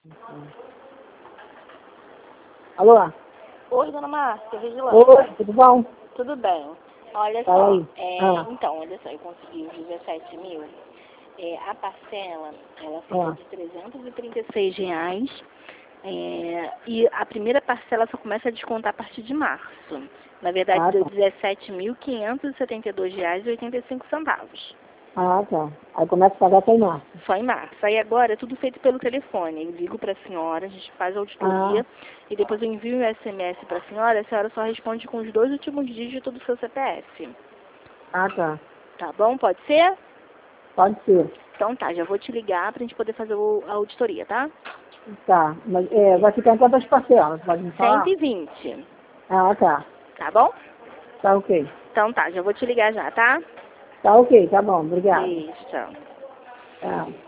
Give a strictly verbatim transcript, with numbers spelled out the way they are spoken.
Alô? Oi, dona Márcia, Vigilante. Oi, tudo bom? Tudo bem. Olha Fala só, aí. é, Ah. então, olha só, eu consegui os dezessete mil. É, a parcela, ela fica Ah. de trezentos e trinta e seis reais. É, e a primeira parcela só começa a descontar a partir de março. Na verdade, Ah, deu tá. dezessete mil quinhentos e setenta e dois reais e oitenta e cinco centavos. Ah, tá. Aí começa a pagar até em março. Só em março. Aí agora é tudo feito pelo telefone. Eu ligo para a senhora, a gente faz a auditoria Ah. e depois eu envio um S M S para a senhora. A senhora só responde com os dois últimos dígitos do seu C P F. Ah, tá. Tá bom? Pode ser? Pode ser. Então tá, já vou te ligar pra gente poder fazer o, a auditoria, tá? Tá. Mas é, vai ficar em quantas parcelas? Pode me cento falar? e vinte. Ah, tá. Tá bom? Tá ok. Então tá, já vou te ligar já, tá? Tá ok, tá bom. Obrigado. Beijo, tchau. Tá.